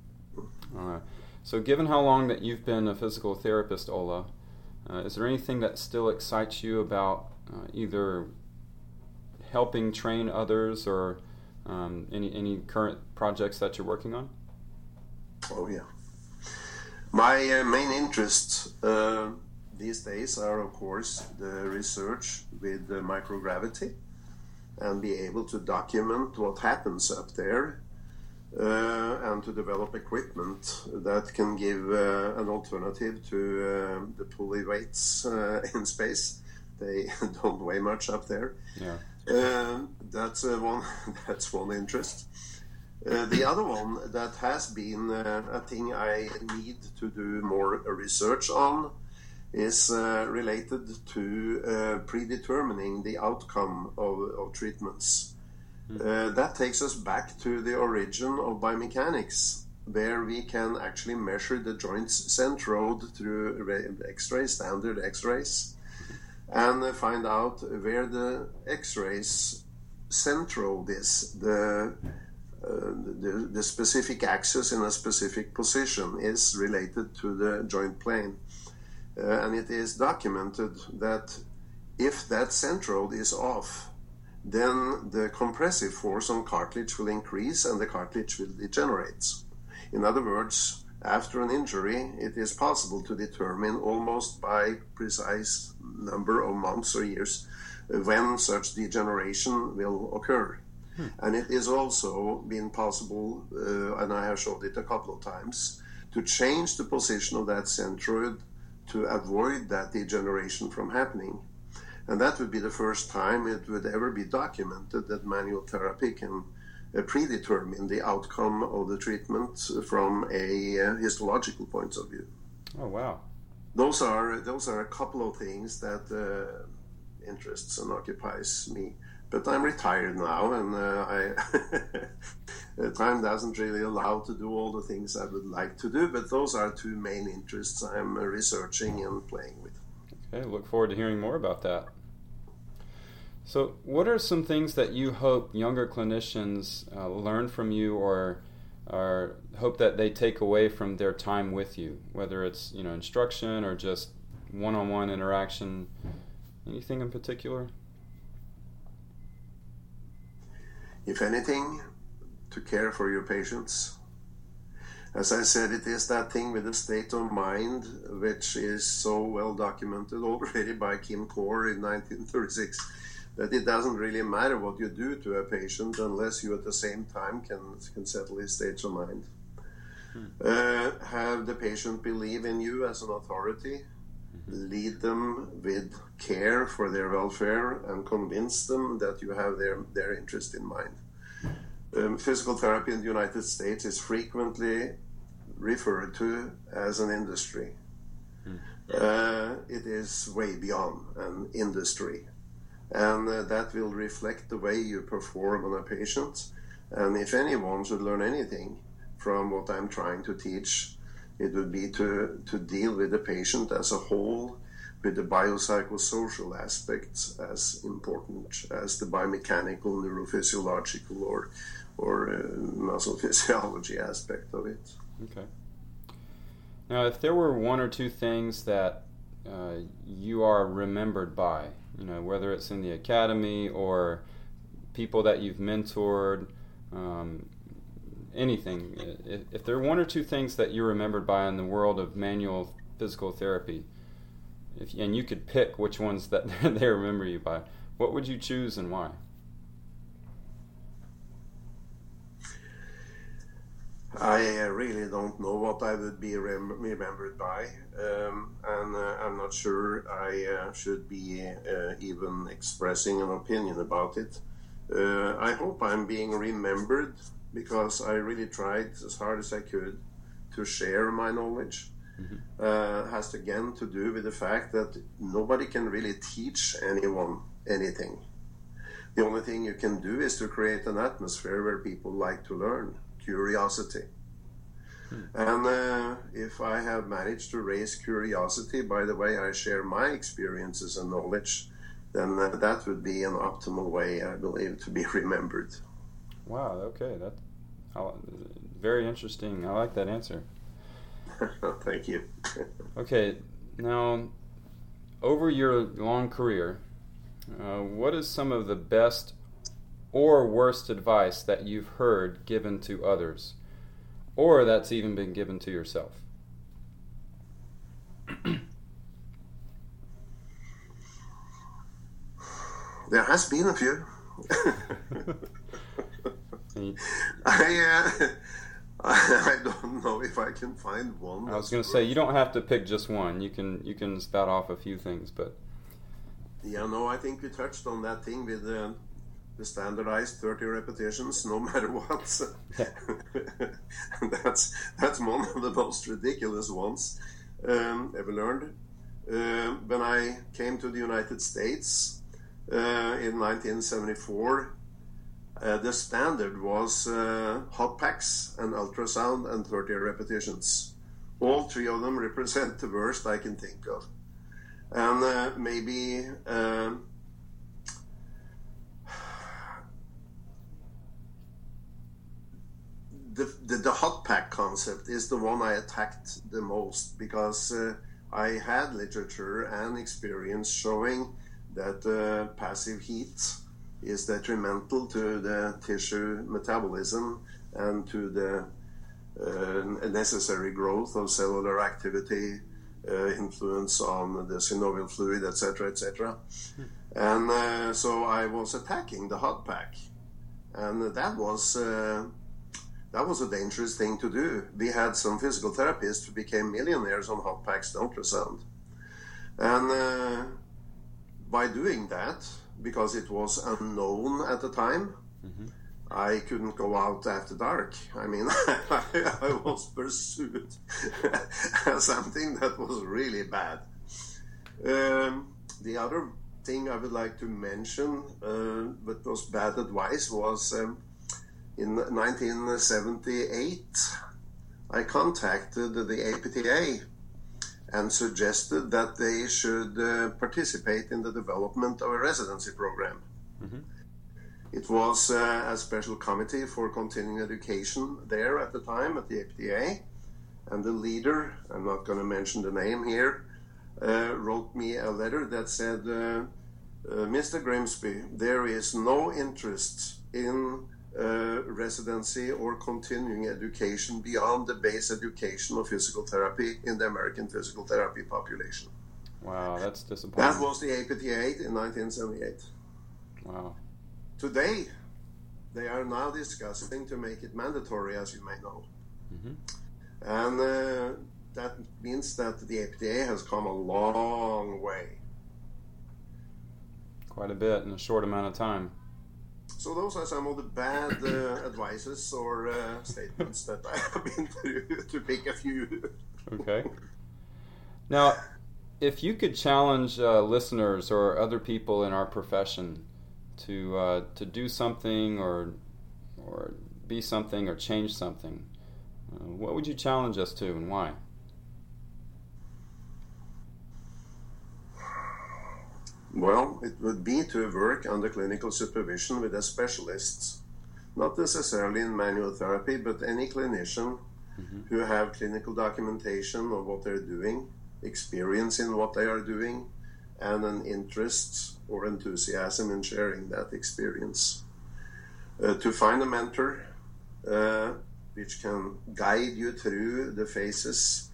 So given how long that you've been a physical therapist, Ola, is there anything that still excites you about either helping train others or any current projects that you're working on? Oh yeah. My main interests these days are, of course, the research with microgravity and be able to document what happens up there and to develop equipment that can give an alternative to the pulley weights in space. They don't weigh much up there. Yeah. That's one interest. The other one that has been a thing I need to do more research on is related to predetermining the outcome of treatments. That takes us back to the origin of biomechanics, where we can actually measure the joint's centrode through X-rays, standard X-rays, and find out where the X-rays centrode is, the specific axis in a specific position is related to the joint plane. And it is documented that if that centrode is off, then the compressive force on cartilage will increase and the cartilage will degenerate. In other words, after an injury, it is possible to determine almost by precise number of months or years when such degeneration will occur. And it is also been possible, and I have showed it a couple of times, to change the position of that centroid to avoid that degeneration from happening. And that would be the first time it would ever be documented that manual therapy can predetermine the outcome of the treatment from a histological point of view. Oh, wow. Those are a couple of things that interests and occupies me. But I'm retired now, and time doesn't really allow to do all the things I would like to do, but those are two main interests I'm researching and playing with. Okay, look forward to hearing more about that. So what are some things that you hope younger clinicians learn from you or hope that they take away from their time with you, whether it's instruction or just one-on-one interaction? Anything in particular? If anything, to care for your patients. As I said, it is that thing with the state of mind, which is so well documented already by Kim Kaur in 1936, that it doesn't really matter what you do to a patient unless you at the same time can settle his state of mind. Have the patient believe in you as an authority, lead them with care for their welfare, and convince them that you have their interest in mind. Physical therapy in the United States is frequently referred to as an industry. It is way beyond an industry, and that will reflect the way you perform on a patient. And if anyone should learn anything from what I'm trying to teach, it would be to deal with the patient as a whole, with the biopsychosocial aspects as important as the biomechanical, neurophysiological, or muscle physiology aspect of it. Okay. Now, if there were one or two things that you are remembered by, whether it's in the academy or people that you've mentored, anything, if there are one or two things that you're remembered by in the world of manual physical therapy, and you could pick which ones that they remember you by, what would you choose and why? I really don't know what I would be remembered by, and I'm not sure I should be even expressing an opinion about it. I hope I'm being remembered because I really tried as hard as I could to share my knowledge. Has again to do with the fact that nobody can really teach anyone anything. The only thing you can do is to create an atmosphere where people like to learn. Curiosity. And if I have managed to raise curiosity by the way I share my experiences and knowledge, then that would be an optimal way, I believe, to be remembered. Wow, okay, that's very interesting. I like that answer. Thank you. Okay, now, over your long career, what is some of the best or worst advice that you've heard given to others, or that's even been given to yourself? There has been a few. I don't know if I can find one. I was going to say, you don't have to pick just one. You can spout off a few things, but yeah, no, I think we touched on that thing with the standardized 30 repetitions, no matter what. that's one of the most ridiculous ones ever learned. When I came to the United States in 1974. The standard was hot packs and ultrasound and 30 repetitions. All three of them represent the worst I can think of. And maybe the hot pack concept is the one I attacked the most, because I had literature and experience showing that passive heat is detrimental to the tissue metabolism and to the necessary growth of cellular activity, influence on the synovial fluid, etc., etc. And so I was attacking the hot pack, and that was a dangerous thing to do. We had some physical therapists who became millionaires on hot packs ultrasound, and by doing that, because it was unknown at the time, I couldn't go out after dark. I mean, I was pursued as something that was really bad. The other thing I would like to mention that was bad advice was in 1978, I contacted the APTA and suggested that they should participate in the development of a residency program. It was a special committee for continuing education there at the time at the APTA, and the leader, I'm not going to mention the name here, wrote me a letter that said, Mr. Grimsby, there is no interest in residency or continuing education beyond the base education of physical therapy in the American physical therapy population. Wow, that's disappointing. That was the APTA in 1978. Wow. Today, they are now discussing to make it mandatory, as you may know. And that means that the APTA has come a long way. Quite a bit in a short amount of time. So those are some of the bad advices or statements that I have been through, to pick a few. Okay. Now, if you could challenge listeners or other people in our profession to do something or be something or change something, what would you challenge us to, and why? Well, it would be to work under clinical supervision with a specialist, not necessarily in manual therapy, but any clinician who have clinical documentation of what they're doing, experience in what they are doing, and an interest or enthusiasm in sharing that experience. To find a mentor which can guide you through the phases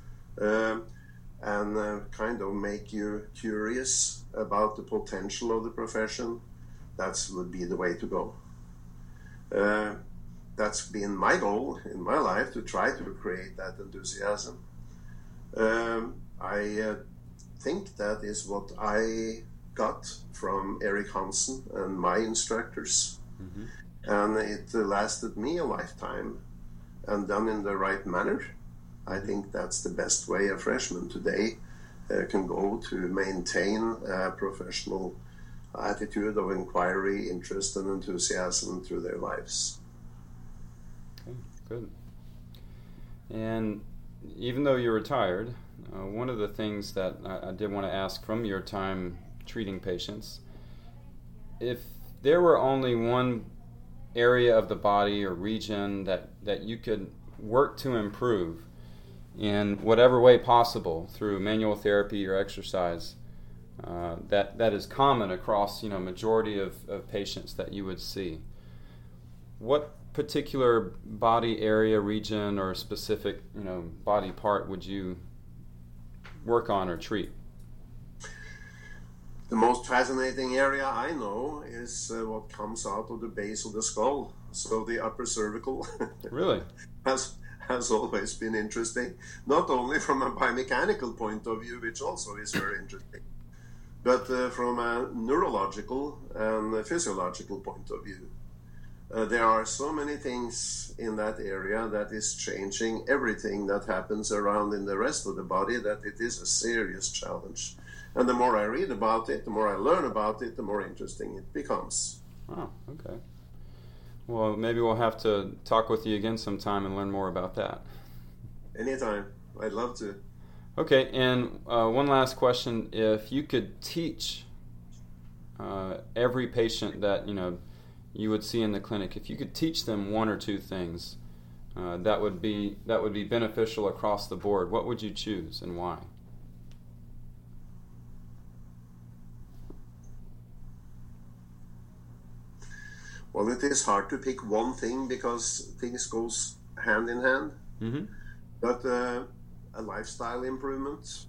and kind of make you curious about the potential of the profession, that would be the way to go. That's been my goal in my life, to try to create that enthusiasm. I think that is what I got from Eric Hansen and my instructors. And it lasted me a lifetime, and done in the right manner. I think that's the best way a freshman today can go to maintain a professional attitude of inquiry, interest, and enthusiasm through their lives. Okay, good. And even though you're retired, one of the things that I did want to ask from your time treating patients, if there were only one area of the body or region that you could work to improve in whatever way possible through manual therapy or exercise, that is common across majority of patients that you would see, what particular body area, region, or specific body part would you work on or treat? The most fascinating area I know is what comes out of the base of the skull. So the upper cervical really has always been interesting, not only from a biomechanical point of view, which also is very interesting, but from a neurological and a physiological point of view. There are so many things in that area that is changing everything that happens around in the rest of the body, that it is a serious challenge. And the more I read about it, the more I learn about it, the more interesting it becomes. Oh, okay. Well, maybe we'll have to talk with you again sometime and learn more about that. Anytime. I'd love to. Okay, and one last question. If you could teach every patient that you would see in the clinic, if you could teach them one or two things that would be beneficial across the board, what would you choose and why? Well, it is hard to pick one thing because things goes hand in hand. Mm-hmm. But a lifestyle improvement,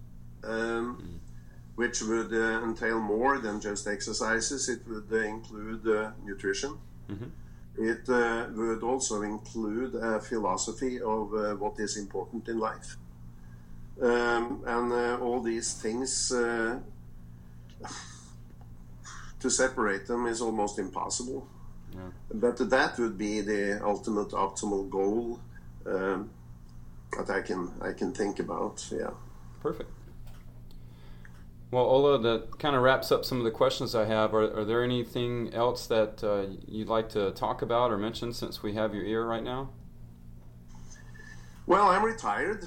which would entail more than just exercises. It would include nutrition. Mm-hmm. It would also include a philosophy of what is important in life. And all these things, to separate them is almost impossible. Yeah. But that would be the ultimate optimal goal that I can think about. Yeah. Perfect. Well, Ola, that kind of wraps up some of the questions I have. Are there anything else that you'd like to talk about or mention since we have your ear right now? Well, I'm retired,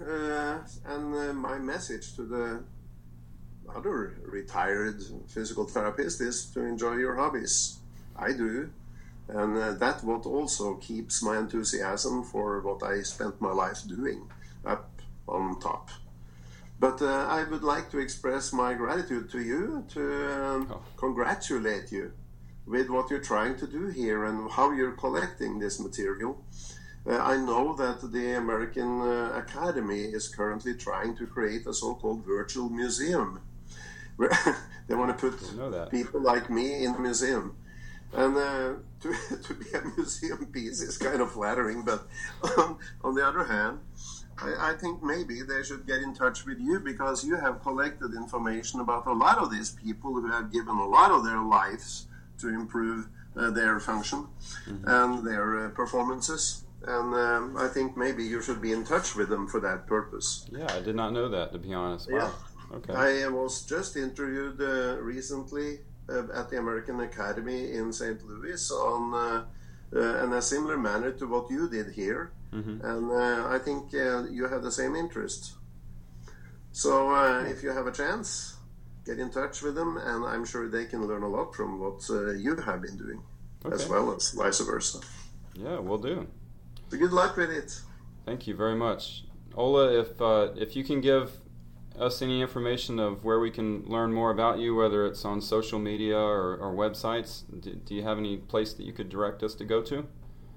and my message to the other retired physical therapist is to enjoy your hobbies. I do, and that what also keeps my enthusiasm for what I spent my life doing up on top. But I would like to express my gratitude to you, to congratulate you with what you're trying to do here and how you're collecting this material. I know that the American Academy is currently trying to create a so-called virtual museum where they want to put people like me in a museum. And to be a museum piece is kind of flattering, but on the other hand, I think maybe they should get in touch with you because you have collected information about a lot of these people who have given a lot of their lives to improve their function and their performances. And I think maybe you should be in touch with them for that purpose. Yeah, I did not know that, to be honest. Wow. Yeah. Okay. I was just interviewed recently at the American Academy in St. Louis on in a similar manner to what you did here. And I think you have the same interest. So if you have a chance, get in touch with them, and I'm sure they can learn a lot from what you have been doing, as well as vice versa. Yeah, will do. So good luck with it. Thank you very much. Ola, if you can give us any information of where we can learn more about you, whether it's on social media or websites, do you have any place that you could direct us to go to?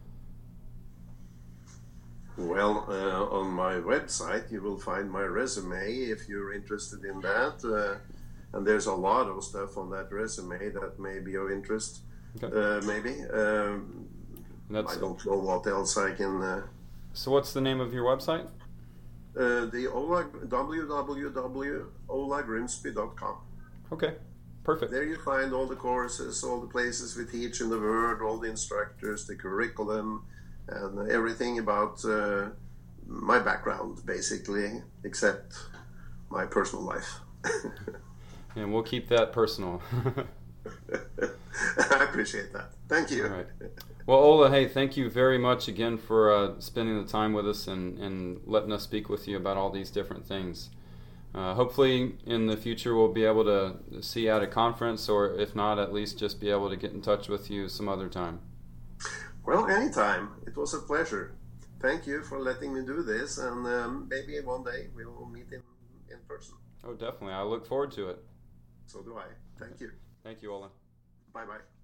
Well, on my website you will find my resume if you're interested in that, and there's a lot of stuff on that resume that may be of interest. Okay. Maybe I don't know what else I can. So what's the name of your website? The www.olagrimsby.com. Okay, perfect. There you find all the courses, all the places we teach in the world, all the instructors, the curriculum, and everything about my background, basically, except my personal life. And we'll keep that personal. I appreciate that. Thank you. All right. Well, Ola, hey, thank you very much again for spending the time with us and letting us speak with you about all these different things. Hopefully in the future we'll be able to see you at a conference, or if not, at least just be able to get in touch with you some other time. Well, anytime. It was a pleasure. Thank you for letting me do this, and maybe one day we'll meet in person. Oh, definitely. I look forward to it. So do I. Thank you. Thank you, Ola. Bye-bye.